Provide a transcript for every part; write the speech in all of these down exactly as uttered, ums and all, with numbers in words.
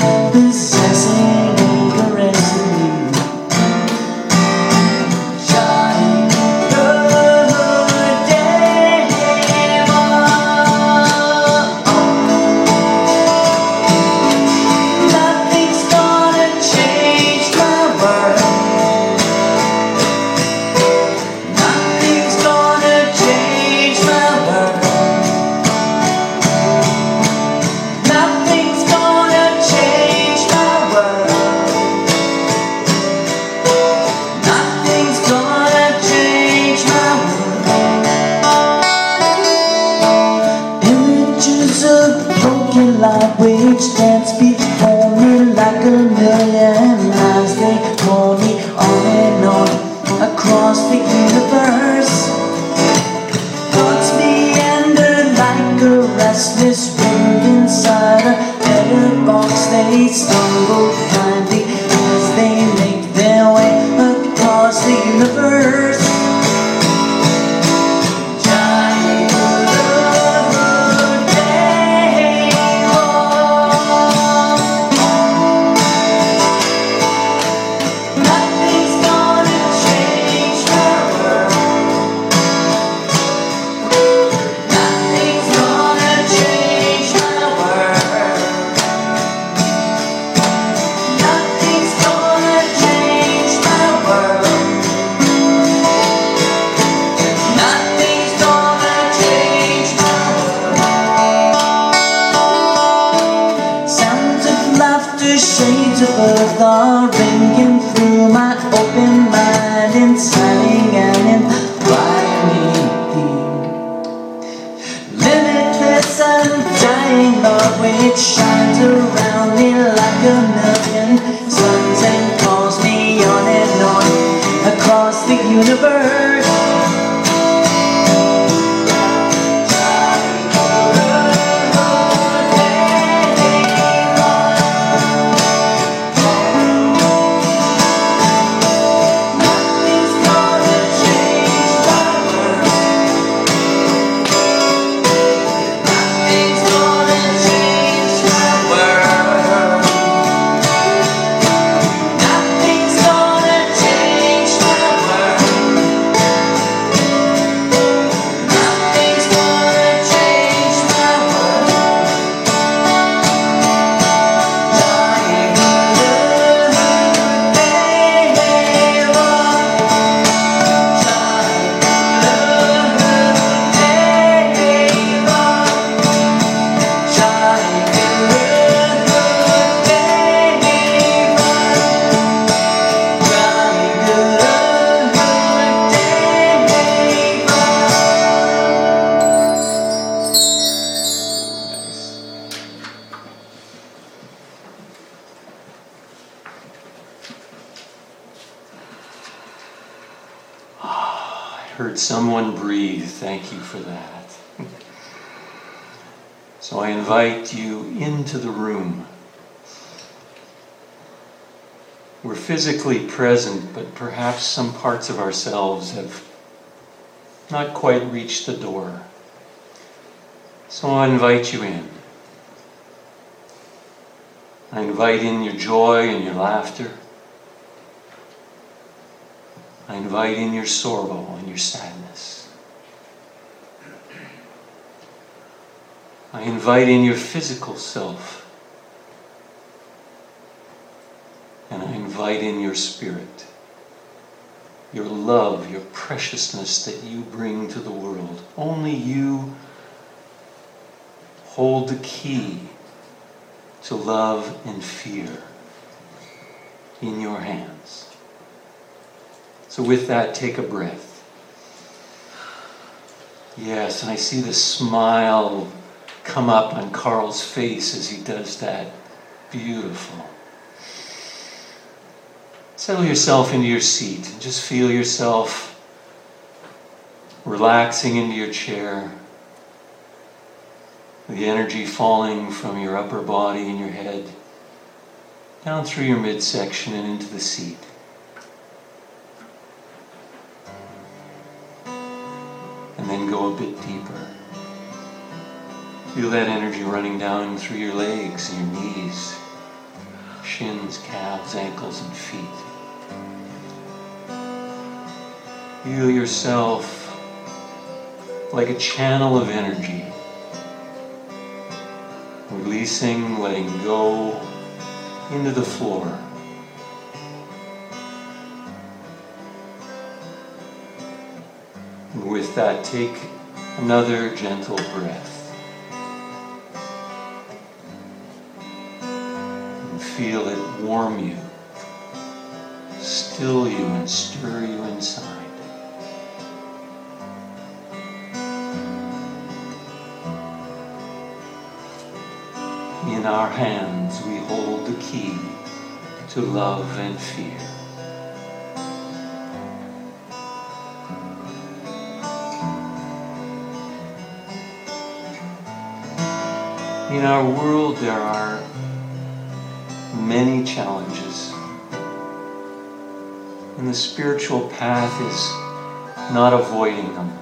possessing and caressing you. Shine good day, nothing's gonna change my world. Nothing's gonna change my world. Nothing's gonna change my world. Nothing's gonna change my world. Images of broken light which dance before me like a million eyes. They call me on and on across the universe. Thoughts meander like a restless wind inside a letterbox. They stumble blindly as they make their way across the universe. Johnny good day long. Nothing's gonna change my world. Nothing's gonna change my world. Nothing's gonna change my world. Nothing's gonna change my world. Sounds of laughter, shades of earth are ringing through my open mind, inciting and inviting me. Limitless, undying love which shines around me like a million suns and calls me on and on across the universe. Nothing's gonna change my world. Nothing's gonna change my world. Nothing's gonna change my world. Nothing's gonna change my world. Dying good day long. Dying good day long. Dying good day long. Dying good day I heard someone breathe. Thank you for that. So I invite you into the room. We're physically present, but perhaps some parts of ourselves have not quite reached the door. So I invite you in. I invite in your joy and your laughter. I invite in your sorrow and your sadness. I invite in your physical self. And I invite in your spirit, your love, your preciousness that you bring to the world. Only you hold the key to love and fear in your hands. So with that, take a breath. Yes, and I see the smile come up on Carl's face as he does that. Beautiful. Settle yourself into your seat and just feel yourself relaxing into your chair. The energy falling from your upper body and your head down through your midsection and into the seat. And then go a bit deeper. Feel that energy running down through your legs and your knees, shins, calves, ankles, and feet. Feel yourself like a channel of energy, releasing, letting go into the floor. And with that, take another gentle breath and feel it warm you, still you, and stir you inside. In our hands we hold the key to love and fear. In our world there are many challenges, and the spiritual path is not avoiding them,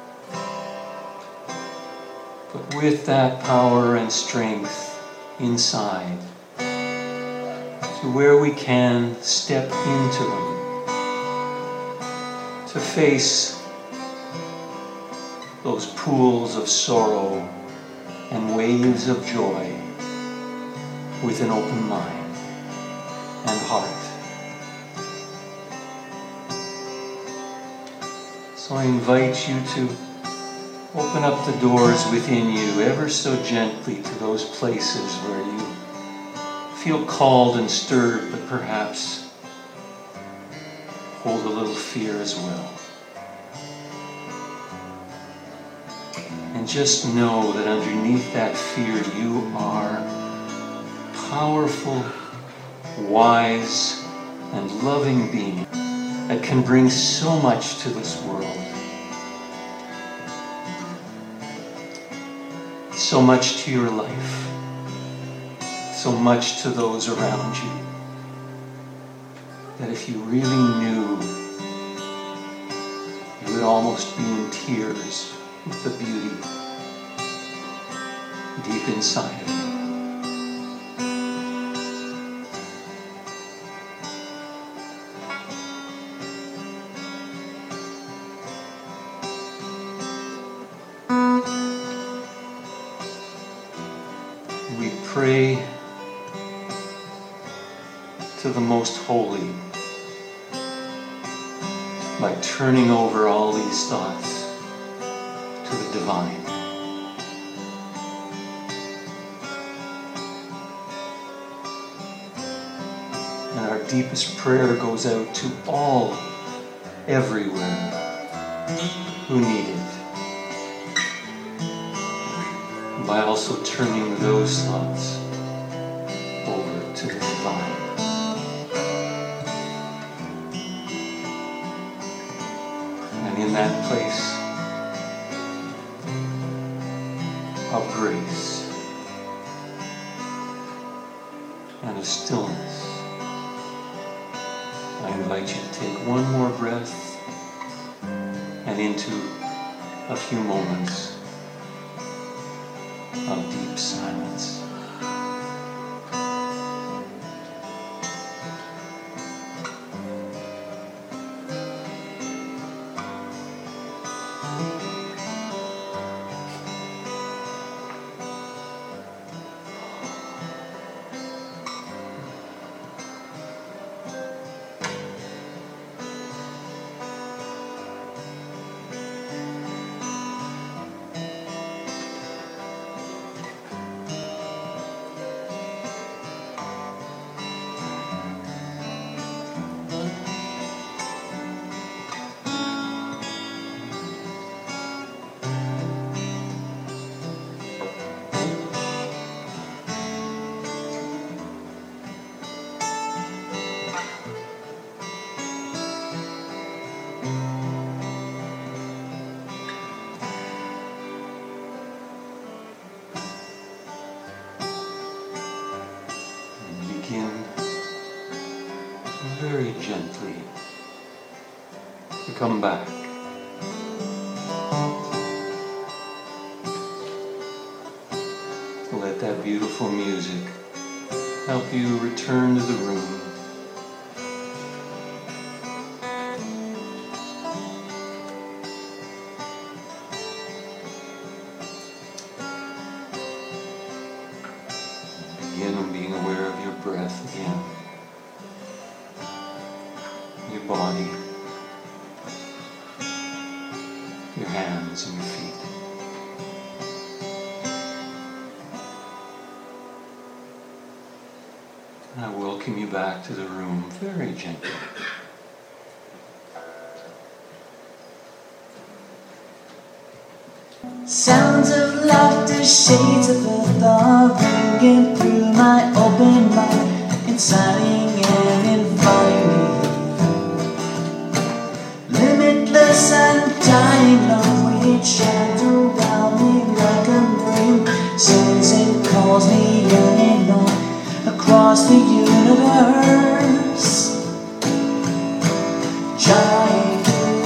but with that power and strength inside, to where we can step into them, to face those pools of sorrow and waves of joy with an open mind and heart. So I invite you to open up the doors within you ever so gently to those places where you feel called and stirred, but perhaps hold a little fear as well. And just know that underneath that fear you are powerful, wise, and loving being that can bring so much to this world. So much to your life, so much to those around you, that if you really knew, you would almost be in tears with the beauty deep inside of you. We pray to the Most Holy by turning over all these thoughts to the Divine. And our deepest prayer goes out to all, everywhere, who need it, by also turning those thoughts over to the Divine. And in that place of grace and of stillness, I invite you to take one more breath and into a few moments of deep silence. Very gently to come back. Let that beautiful music help you return to the room. Begin being aware of your breath again, your body, your hands and your feet. And I welcome you back to the room very gently. Sounds of laughter, shades of earth are ringing through my open mind, inciting and inviting me. Limitless and dying love, which shines around me like a moon, sings and calls me yearning on across the universe. Giant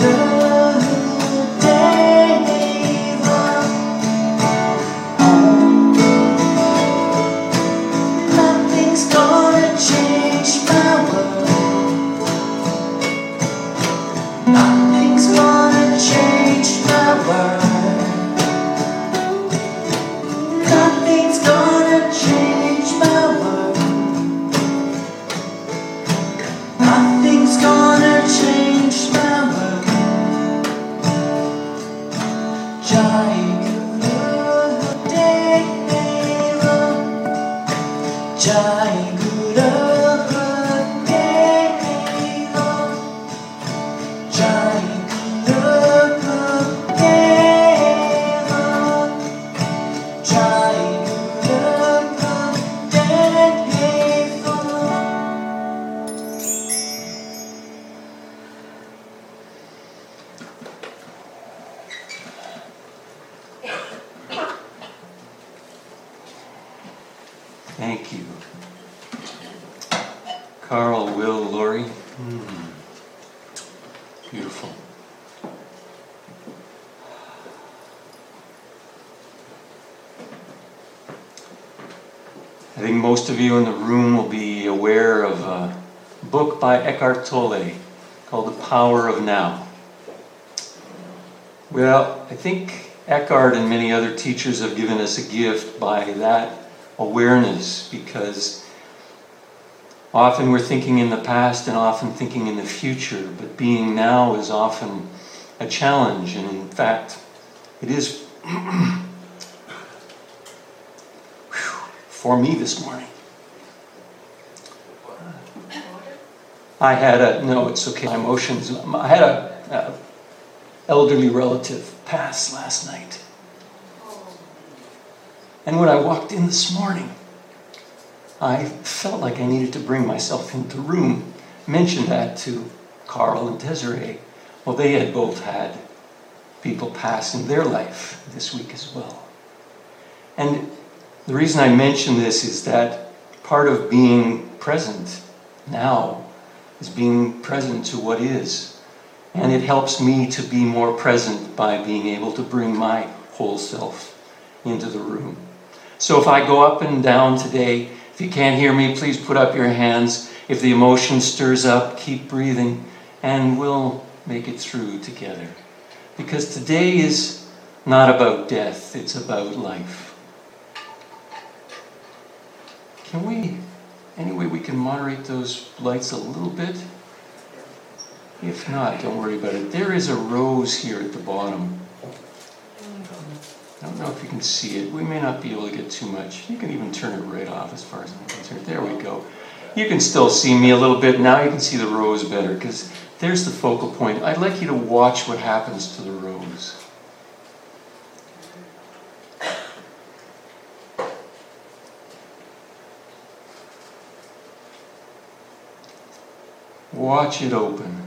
Thank you. Carl, Will, Lori. Mm. Beautiful. I think most of you in the room will be aware of a book by Eckhart Tolle called The Power of Now. Well, I think Eckhart and many other teachers have given us a gift by that awareness, because often we're thinking in the past and often thinking in the future, but being now is often a challenge, and in fact, it is for me this morning. I had a, no, it's okay, my emotions, I had a, a elderly relative pass last night. And when I walked in this morning, I felt like I needed to bring myself into the room. Mentioned that to Carl and Desiree. Well, they had both had people pass in their life this week as well. And the reason I mention this is that part of being present now is being present to what is. And it helps me to be more present by being able to bring my whole self into the room. So if I go up and down today, if you can't hear me, please put up your hands. If the emotion stirs up, keep breathing, and we'll make it through together. Because today is not about death, it's about life. Can we, any way we can moderate those lights a little bit? If not, don't worry about it. There is a rose here at the bottom. I don't know if you can see it. We may not be able to get too much. You can even turn it right off as far as I'm concerned. There we go. You can still see me a little bit. Now you can see the rose better, because there's the focal point. I'd like you to watch what happens to the rose. Watch it open.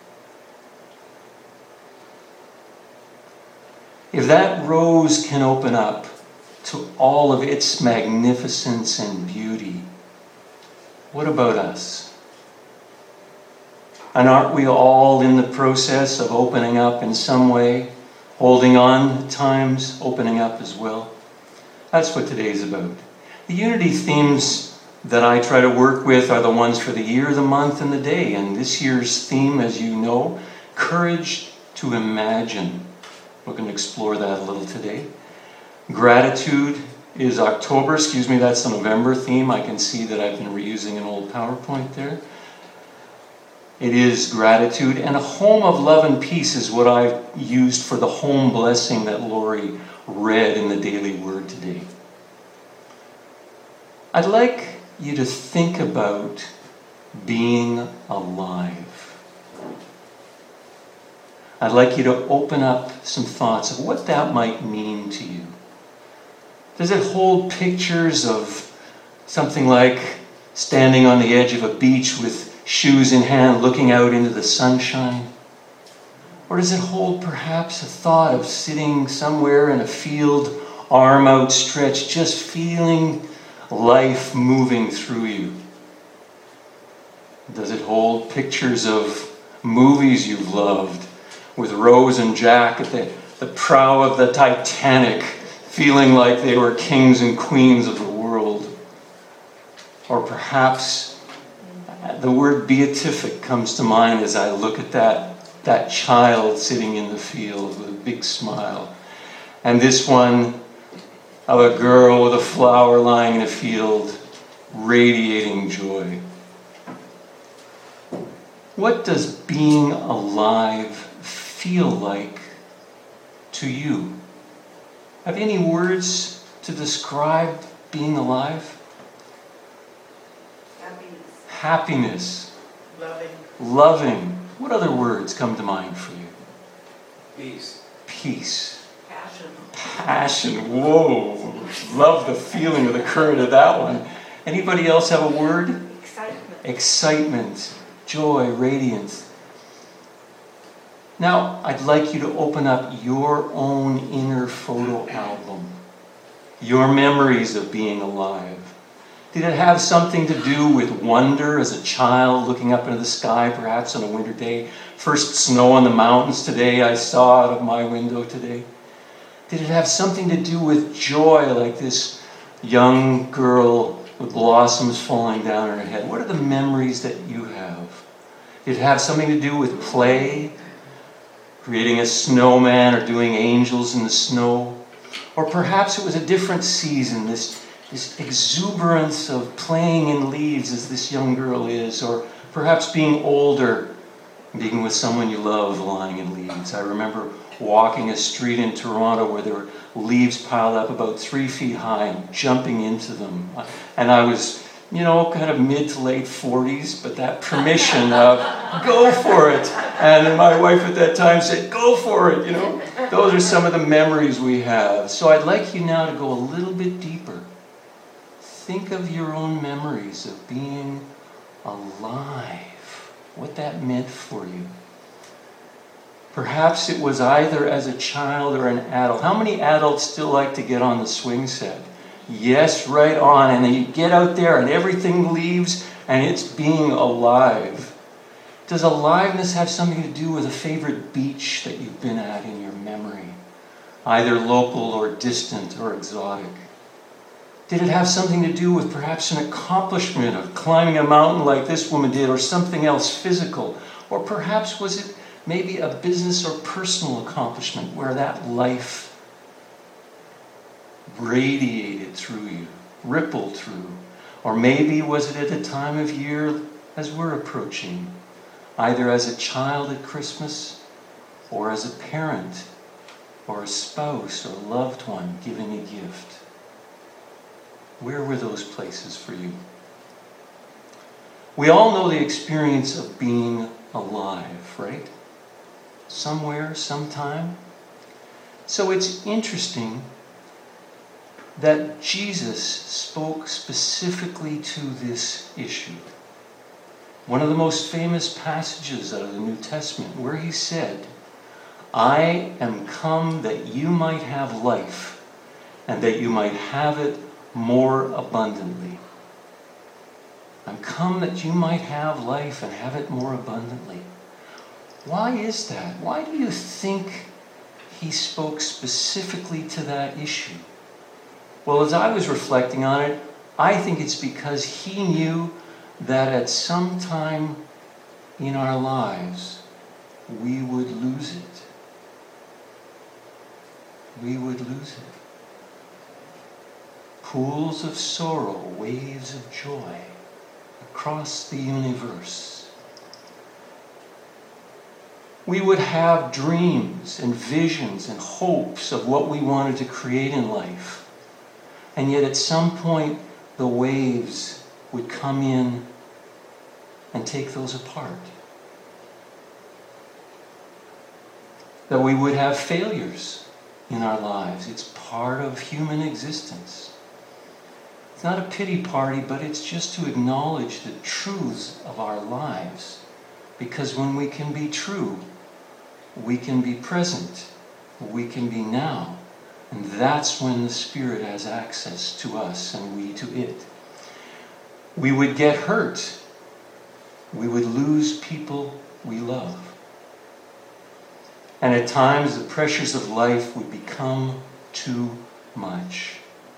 If that rose can open up to all of its magnificence and beauty, what about us? And aren't we all in the process of opening up in some way, holding on at times, opening up as well? That's what today's about. The Unity themes that I try to work with are the ones for the year, the month, and the day. And this year's theme, as you know, courage to imagine. We're going to explore that a little today. Gratitude is October, excuse me, that's the November theme. I can see that I've been reusing an old PowerPoint there. It is gratitude, and a home of love and peace is what I've used for the home blessing that Lori read in the Daily Word today. I'd like you to think about being alive. I'd like you to open up some thoughts of what that might mean to you. Does it hold pictures of something like standing on the edge of a beach with shoes in hand, looking out into the sunshine? Or does it hold perhaps a thought of sitting somewhere in a field, arm outstretched, just feeling life moving through you? Does it hold pictures of movies you've loved, with Rose and Jack at the, the prow of the Titanic, feeling like they were kings and queens of the world? Or perhaps the word beatific comes to mind as I look at that, that child sitting in the field with a big smile. And this one of a girl with a flower lying in a field, radiating joy. What does being alive feel like to you? Have you any words to describe being alive? Happiness. Happiness. Loving. Loving. What other words come to mind for you? Peace. Peace. Passion. Passion. Whoa. Love the feeling of the current of that one. Anybody else have a word? Excitement. Excitement. Joy. Radiance. Now, I'd like you to open up your own inner photo album. Your memories of being alive. Did it have something to do with wonder as a child, looking up into the sky, perhaps on a winter day? First snow on the mountains today, I saw out of my window today. Did it have something to do with joy, like this young girl with blossoms falling down on her head? What are the memories that you have? Did it have something to do with play? Creating a snowman or doing angels in the snow? Or perhaps it was a different season, this, this exuberance of playing in leaves as this young girl is, or perhaps being older, being with someone you love lying in leaves. I remember walking a street in Toronto where there were leaves piled up about three feet high and jumping into them. And I was, you know, kind of mid to late forties, but that permission of go for it. And my wife at that time said, go for it, you know. Those are some of the memories we have. So I'd like you now to go a little bit deeper. Think of your own memories of being alive, what that meant for you. Perhaps it was either as a child or an adult. How many adults still like to get on the swing set? Yes, right on. And then you get out there and everything leaves and it's being alive. Does aliveness have something to do with a favorite beach that you've been at in your memory? Either local or distant or exotic? Did it have something to do with perhaps an accomplishment of climbing a mountain like this woman did, or something else physical? Or perhaps was it maybe a business or personal accomplishment where that life radiated through you, rippled through? Or maybe was it at a time of year as we're approaching, either as a child at Christmas, or as a parent, or a spouse, or loved one giving a gift? Where were those places for you? We all know the experience of being alive, right? Somewhere, sometime. So it's interesting that Jesus spoke specifically to this issue. One of the most famous passages out of the New Testament, where he said, I am come that you might have life, and that you might have it more abundantly. I'm come that you might have life and have it more abundantly. Why is that? Why do you think he spoke specifically to that issue? Well, as I was reflecting on it, I think it's because He knew that at some time in our lives, we would lose it. We would lose it. Pools of sorrow, waves of joy across the universe. We would have dreams and visions and hopes of what we wanted to create in life. And yet at some point, the waves would come in and take those apart. That we would have failures in our lives. It's part of human existence. It's not a pity party, but it's just to acknowledge the truths of our lives. Because when we can be true, we can be present, we can be now. And that's when the Spirit has access to us and we to it. We would get hurt. We would lose people we love. And at times the pressures of life would become too much.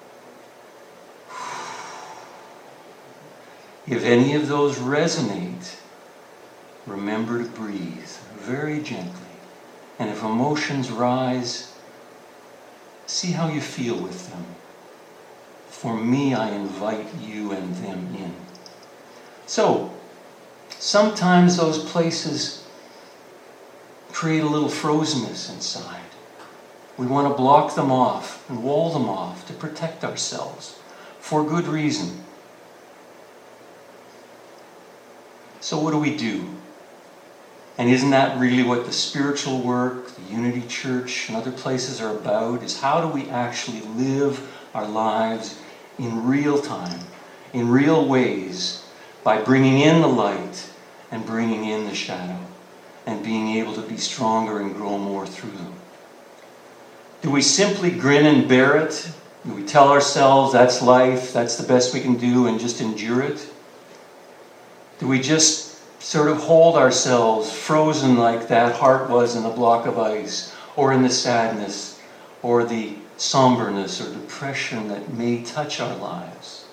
If any of those resonate, remember to breathe very gently. And if emotions rise, see how you feel with them. For me, I invite you and them in. So, sometimes those places create a little frozenness inside. We want to block them off and wall them off to protect ourselves for good reason. So what do we do? And isn't that really what the spiritual work, the Unity Church, and other places are about? Is how do we actually live our lives in real time, in real ways, by bringing in the light and bringing in the shadow, and being able to be stronger and grow more through them? Do we simply grin and bear it? Do we tell ourselves that's life, that's the best we can do, and just endure it? Do we just sort of hold ourselves frozen like that heart was in a block of ice, or in the sadness, or the somberness or depression that may touch our lives?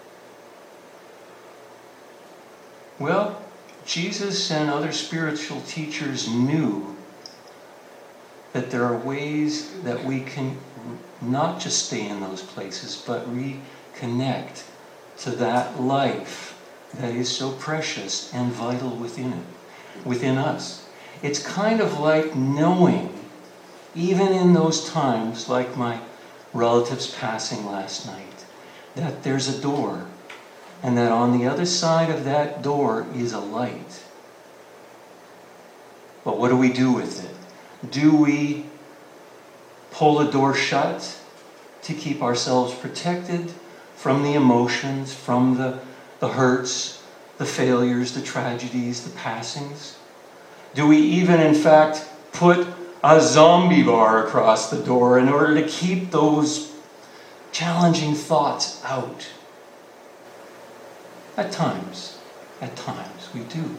Well, Jesus and other spiritual teachers knew that there are ways that we can not just stay in those places, but reconnect to that life that is so precious and vital within it, within us. It's kind of like knowing, even in those times, like my relative's passing last night, that there's a door, and that on the other side of that door is a light. But what do we do with it? Do we pull the door shut to keep ourselves protected from the emotions, from the the hurts, the failures, the tragedies, the passings? Do we even, in fact, put a zombie bar across the door in order to keep those challenging thoughts out? At times, at times, we do.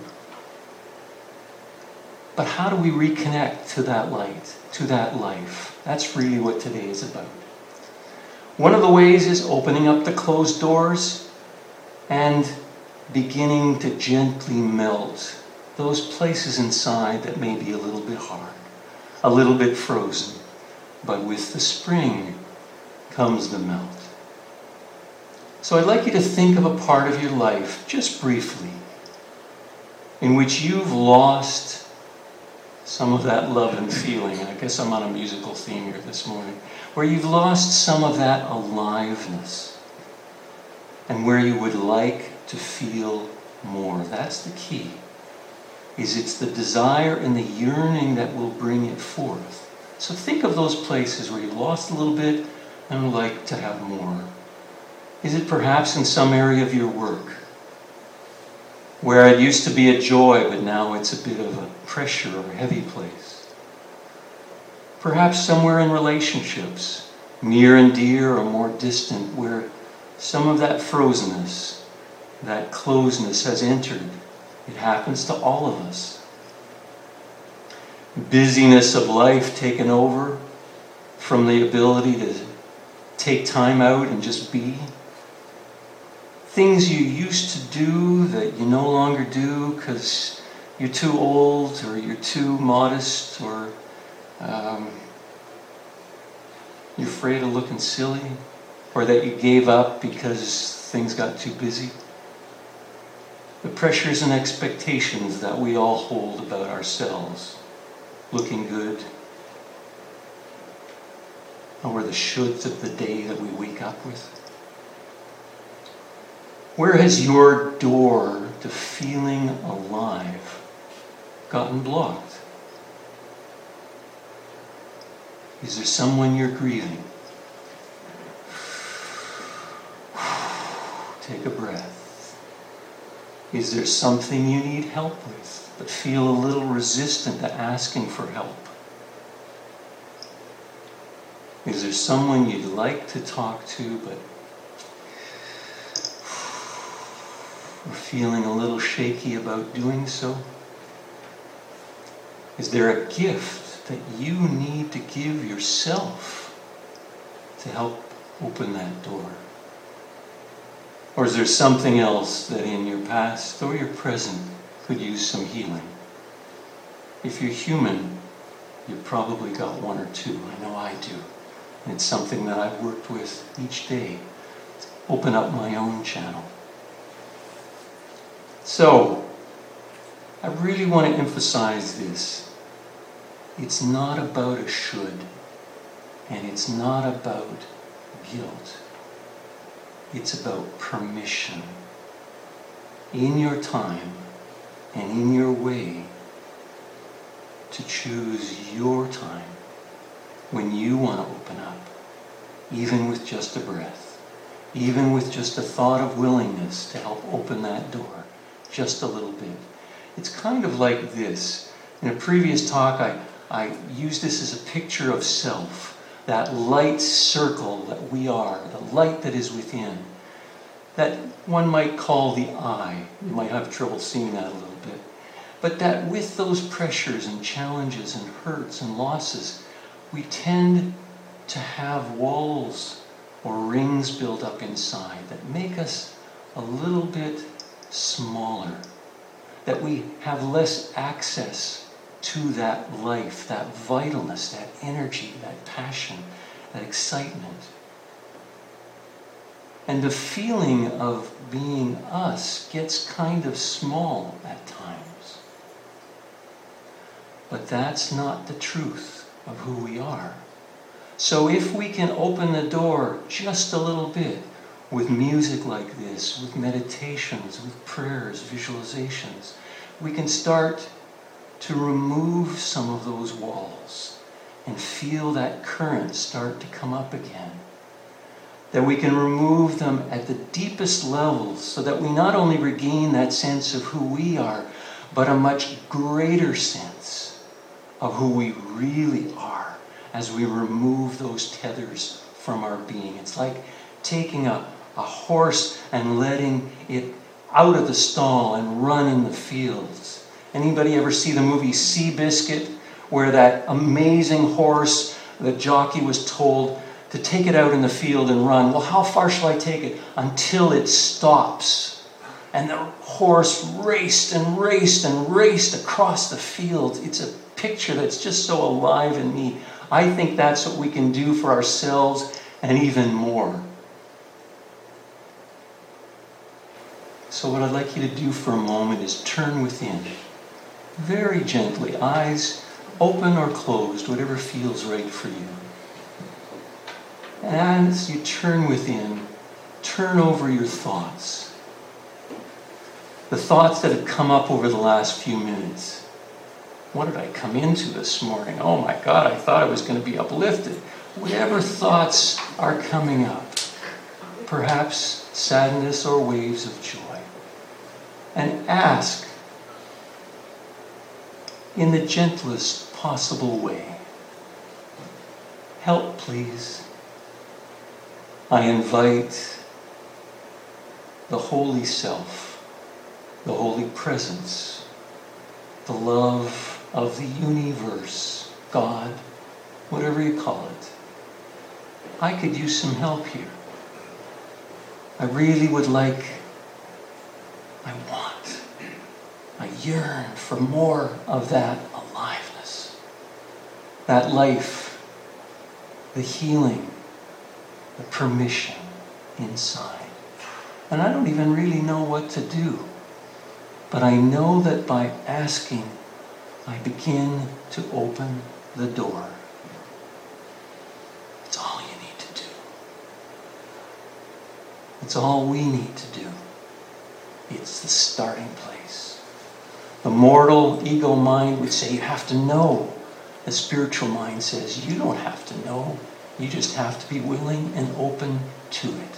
But how do we reconnect to that light, to that life? That's really what today is about. One of the ways is opening up the closed doors and beginning to gently melt those places inside that may be a little bit hard, a little bit frozen. But with the spring comes the melt. So I'd like you to think of a part of your life, just briefly, in which you've lost some of that love and feeling. I guess I'm on a musical theme here this morning. Where you've lost some of that aliveness. And where you would like to feel more. That's the key. Is it's the desire and the yearning that will bring it forth. So think of those places where you lost a little bit and would like to have more. Is it perhaps in some area of your work where it used to be a joy, but now it's a bit of a pressure or a heavy place? Perhaps somewhere in relationships, near and dear or more distant, where some of that frozenness, that closeness has entered. It happens to all of us. Busyness of life taken over from the ability to take time out and just be. things you used to do that you no longer do because you're too old or you're too modest or um, you're afraid of looking silly, or that you gave up because things got too busy. The pressures and expectations that we all hold about ourselves, looking good, or the shoulds of the day that we wake up with. Where has your door to feeling alive gotten blocked? Is there someone you're grieving? Take a breath. Is there something you need help with, but feel a little resistant to asking for help? Is there someone you'd like to talk to, but are feeling a little shaky about doing so? Is there a gift that you need to give yourself to help open that door? Or is there something else that in your past or your present could use some healing? If you're human, you've probably got one or two. I know I do. And it's something that I've worked with each day. Open up my own channel. So, I really want to emphasize this. It's not about a should, and it's not about guilt. It's about permission. In your time and in your way to choose your time when you want to open up, even with just a breath, even with just a thought of willingness to help open that door just a little bit. It's kind of like this. In a previous talk, I, I used this as a picture of self, that light circle that we are, the light that is within, that one might call the I. You might have trouble seeing that a little bit. But that with those pressures and challenges and hurts and losses, we tend to have walls or rings built up inside that make us a little bit smaller, that we have less access to that life, that vitalness, that energy, that passion, that excitement. And the feeling of being us gets kind of small at times. But that's not the truth of who we are. So if we can open the door just a little bit with music like this, with meditations, with prayers, visualizations, we can start to remove some of those walls and feel that current start to come up again. That we can remove them at the deepest levels so that we not only regain that sense of who we are, but a much greater sense of who we really are as we remove those tethers from our being. It's like taking a, a horse and letting it out of the stall and run in the fields. Anybody ever see the movie Seabiscuit, where that amazing horse, the jockey was told to take it out in the field and run? Well, how far shall I take it? Until it stops. And the horse raced and raced and raced across the field. It's a picture that's just so alive in me. I think that's what we can do for ourselves and even more. So what I'd like you to do for a moment is turn within. Very gently, eyes open or closed, whatever feels right for you. And as you turn within, turn over your thoughts. The thoughts that have come up over the last few minutes. What did I come into this morning? Oh my God, I thought I was going to be uplifted. Whatever thoughts are coming up, perhaps sadness or waves of joy. And ask in the gentlest possible way, help please. I invite the Holy Self, the Holy Presence, the love of the universe, God, whatever you call it. I could use some help here. I really would like I want, I yearn for more of that aliveness, that life, the healing, the permission inside. And I don't even really know what to do. But I know that by asking, I begin to open the door. It's all you need to do. It's all we need to do. It's the starting place. The mortal ego mind would say you have to know. The spiritual mind says you don't have to know. You just have to be willing and open to it.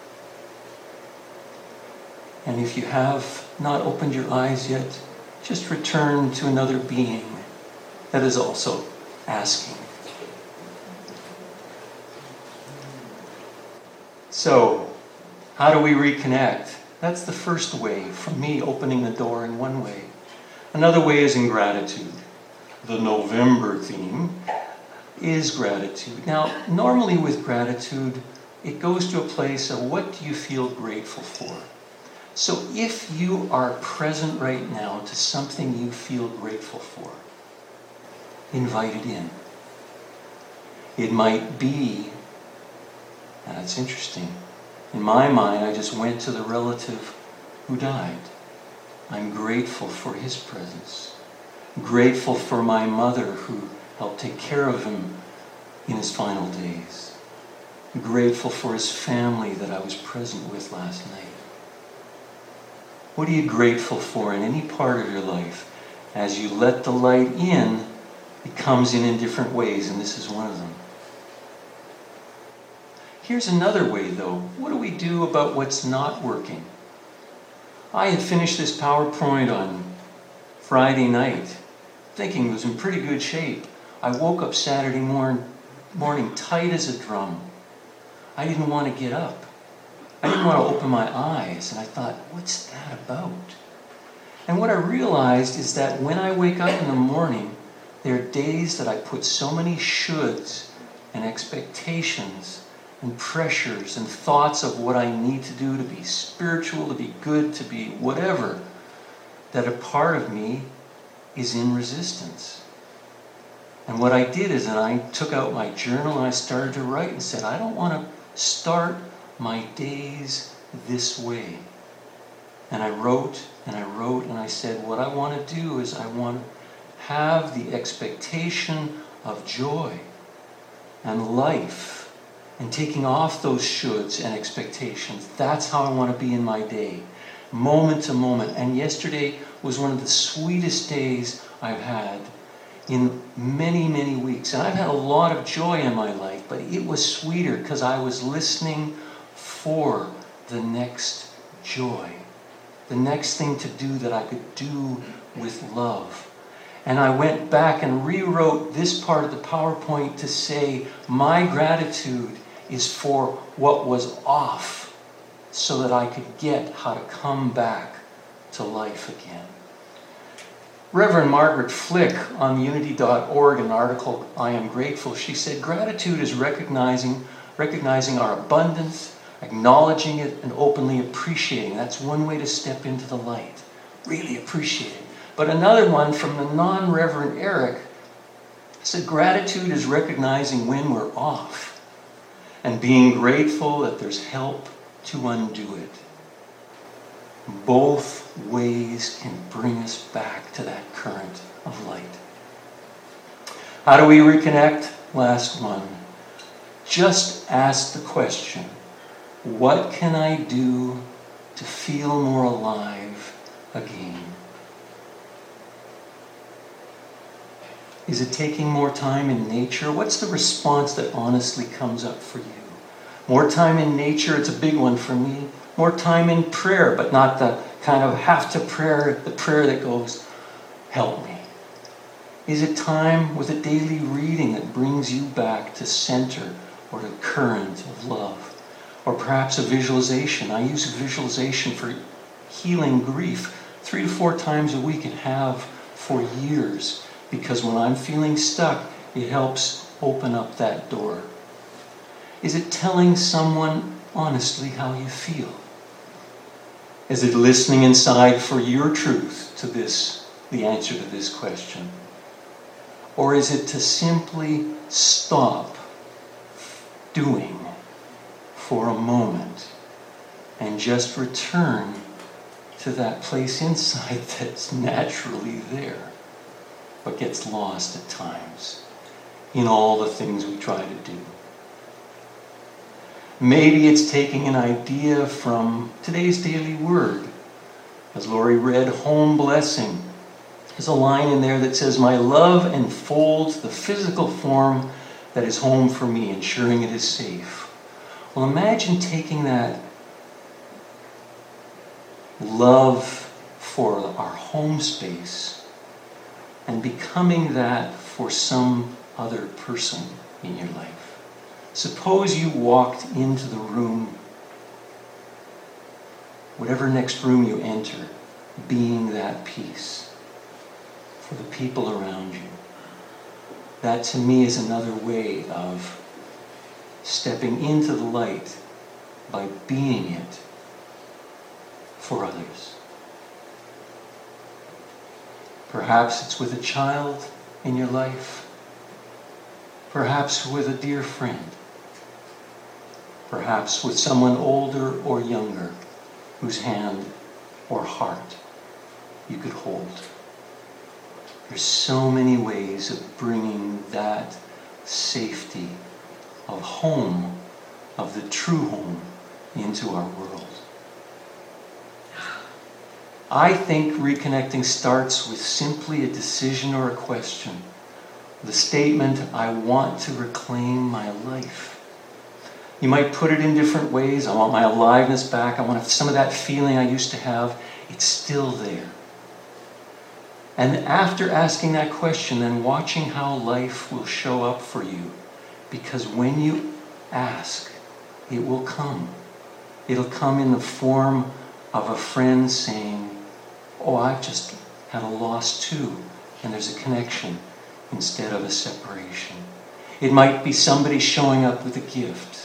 And if you have not opened your eyes yet, just return to another being that is also asking. So, how do we reconnect? That's the first way, from me opening the door in one way. Another way is in gratitude. The November theme is gratitude. Now, normally with gratitude, it goes to a place of what do you feel grateful for? So if you are present right now to something you feel grateful for, invite it in. It might be, and it's interesting, in my mind I just went to the relative who died. I'm grateful for his presence. Grateful for my mother who helped take care of him in his final days. Grateful for his family that I was present with last night. What are you grateful for in any part of your life? As you let the light in, it comes in in different ways, and this is one of them. Here's another way, though. What do we do about what's not working? I had finished this PowerPoint on Friday night, thinking it was in pretty good shape. I woke up Saturday morning, morning tight as a drum. I didn't want to get up. I didn't want to open my eyes, and I thought, what's that about? And what I realized is that when I wake up in the morning, there are days that I put so many shoulds and expectations and pressures and thoughts of what I need to do to be spiritual, to be good, to be whatever, that a part of me is in resistance. And what I did is that I took out my journal and I started to write and said, I don't want to start my days this way. And I wrote and I wrote and I said, what I want to do is I want to have the expectation of joy and life and taking off those shoulds and expectations. That's how I want to be in my day, moment to moment. And yesterday was one of the sweetest days I've had in many, many weeks. And I've had a lot of joy in my life, but it was sweeter because I was listening for the next joy, the next thing to do that I could do with love. And I went back and rewrote this part of the PowerPoint to say my gratitude is for what was off so that I could get how to come back to life again. Reverend Margaret Flick on unity dot org, an article, I Am Grateful, she said, gratitude is recognizing, recognizing our abundance, acknowledging it, and openly appreciating. That's one way to step into the light. Really appreciate it. But another one from the non-Reverend Eric said, gratitude is recognizing when we're off and being grateful that there's help to undo it. Both ways can bring us back to that current of light. How do we reconnect? Last one. Just ask the question, what can I do to feel more alive again? Is it taking more time in nature? What's the response that honestly comes up for you? More time in nature, it's a big one for me. More time in prayer, but not the kind of have to prayer, the prayer that goes, help me. Is it time with a daily reading that brings you back to center or to current of love? Or perhaps a visualization. I use visualization for healing grief three to four times a week and have for years. Because when I'm feeling stuck, it helps open up that door. Is it telling someone honestly how you feel? Is it listening inside for your truth to this, the answer to this question? Or is it to simply stop doing for a moment and just return to that place inside that's naturally there, but gets lost at times in all the things we try to do? Maybe it's taking an idea from today's daily word. As Laurie read, home blessing. There's a line in there that says, my love enfolds the physical form that is home for me, ensuring it is safe. Well, imagine taking that love for our home space and becoming that for some other person in your life. Suppose you walked into the room, whatever next room you enter, being that peace for the people around you. That to me is another way of stepping into the light by being it for others. Perhaps it's with a child in your life. Perhaps with a dear friend. Perhaps with someone older or younger whose hand or heart you could hold. There's so many ways of bringing that safety of home, of the true home, into our world. I think reconnecting starts with simply a decision or a question. The statement, I want to reclaim my life. You might put it in different ways. I want my aliveness back. I want some of that feeling I used to have. It's still there. And after asking that question, then watching how life will show up for you. Because when you ask, it will come. It'll come in the form of a friend saying, oh, I've just had a loss too. And there's a connection instead of a separation. It might be somebody showing up with a gift.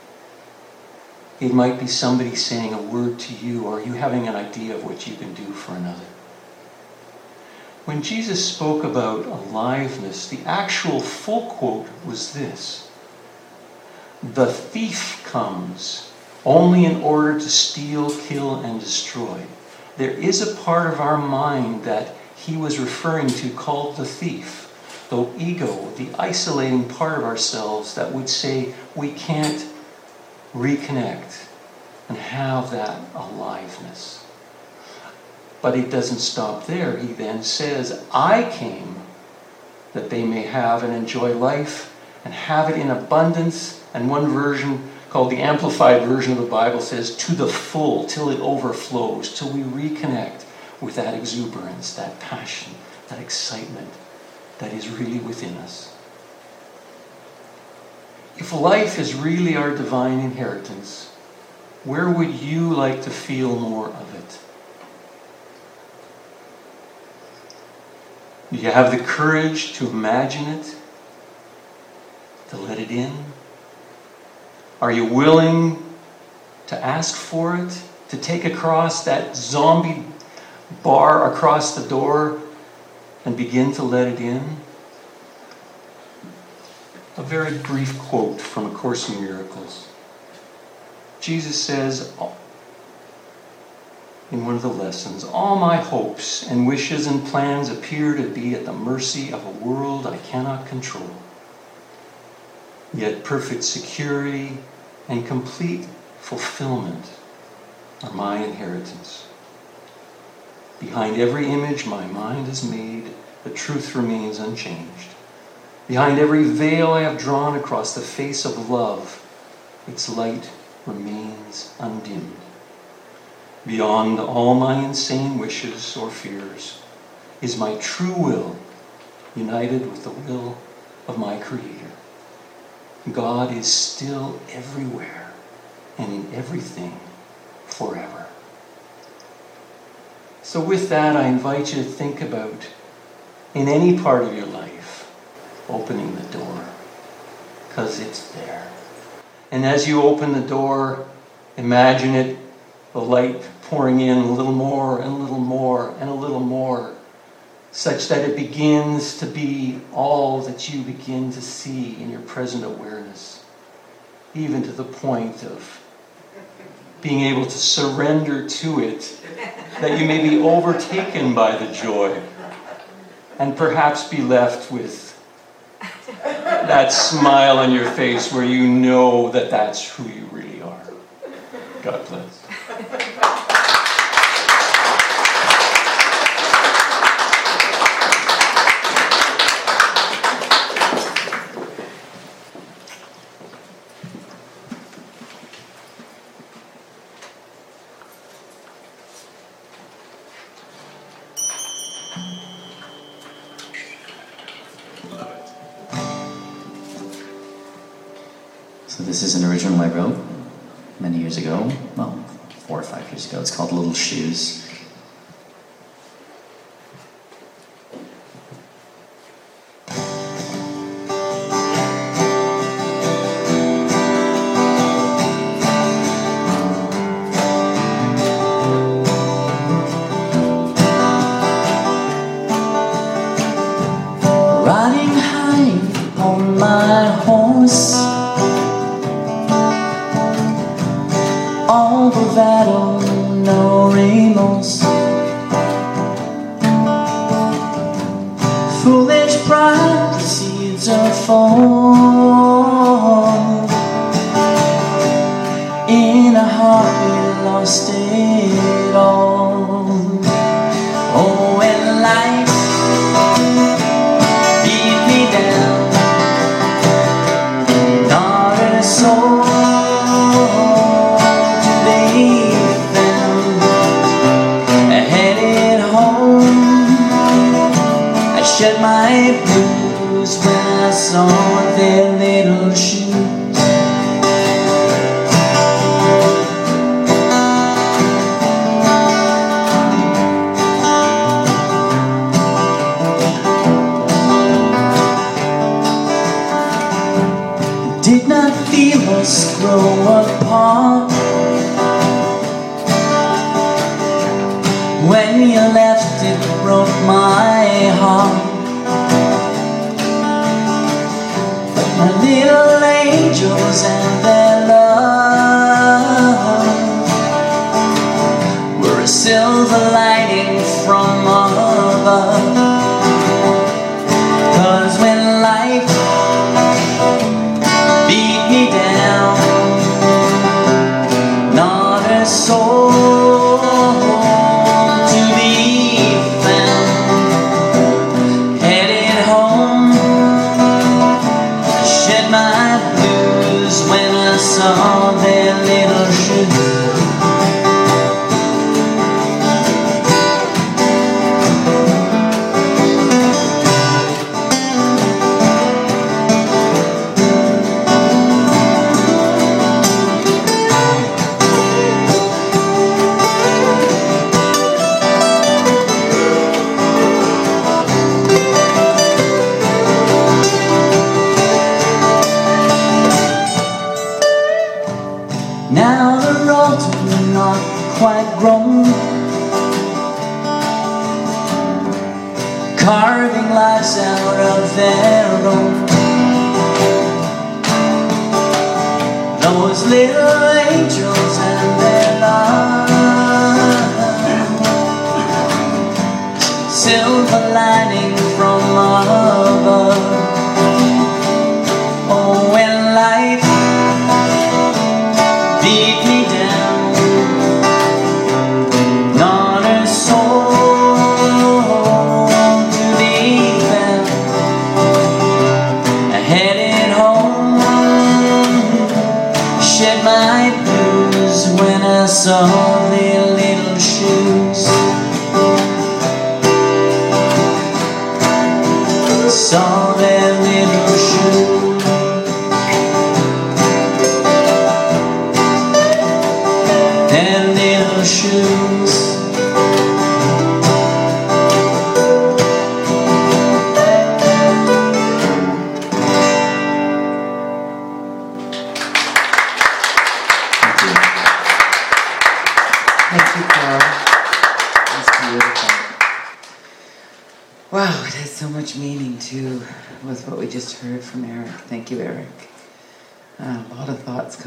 It might be somebody saying a word to you, or you having an idea of what you can do for another. When Jesus spoke about aliveness, the actual full quote was this: the thief comes only in order to steal, kill, and destroy. There is a part of our mind that he was referring to called the thief, the ego, the isolating part of ourselves that would say we can't reconnect and have that aliveness. But he doesn't stop there. He then says, I came that they may have and enjoy life and have it in abundance. And one version called the Amplified Version of the Bible says, to the full, till it overflows, till we reconnect with that exuberance, that passion, that excitement that is really within us. If life is really our divine inheritance, where would you like to feel more of it? Do you have the courage to imagine it? To let it in? Are you willing to ask for it? To take across that zombie bar across the door and begin to let it in? A very brief quote from A Course in Miracles. Jesus says in one of the lessons, all my hopes and wishes and plans appear to be at the mercy of a world I cannot control. Yet perfect security and complete fulfillment are my inheritance. Behind every image my mind has made, the truth remains unchanged. Behind every veil I have drawn across the face of love, its light remains undimmed. Beyond all my insane wishes or fears is my true will, united with the will of my Creator. God is still everywhere and in everything forever. So with that, I invite you to think about, in any part of your life, opening the door, because it's there. And as you open the door, imagine it, the light pouring in a little more and a little more and a little more, such that it begins to be all that you begin to see in your present awareness, even to the point of being able to surrender to it, that you may be overtaken by the joy and perhaps be left with that smile on your face where you know that that's who you really are. God bless. So this is an original I wrote many years ago, well, four or five years ago. It's called Little Shoes. Riding high on my horse, all bravado, no remorse. Foolish pride, seeds of fall. In a heartbeat, lost it all. Oh, when life beat me down, not a soul shed my blues when I saw their little shoes. Did not feel us grow apart when you left. It broke my heart. My little angels and their love were a silver lining from above. 'Cause when life beat me down, not a soul to be found. Headed home, shed my blues when I saw their little shoes. Now the roads were not quite grown, carving lives out of their own. Those little angels and their love, silver lining from above. Oh, when life beat me down, not a soul to be found. I headed home, shed my blues when I saw their little shoes. Saw their little shoes. Their little shoes. Thank you. Thank you, Carl. Wow, it has so much meaning too with what we just heard from Eric. Thank you, Eric. Uh, a lot of thoughts coming.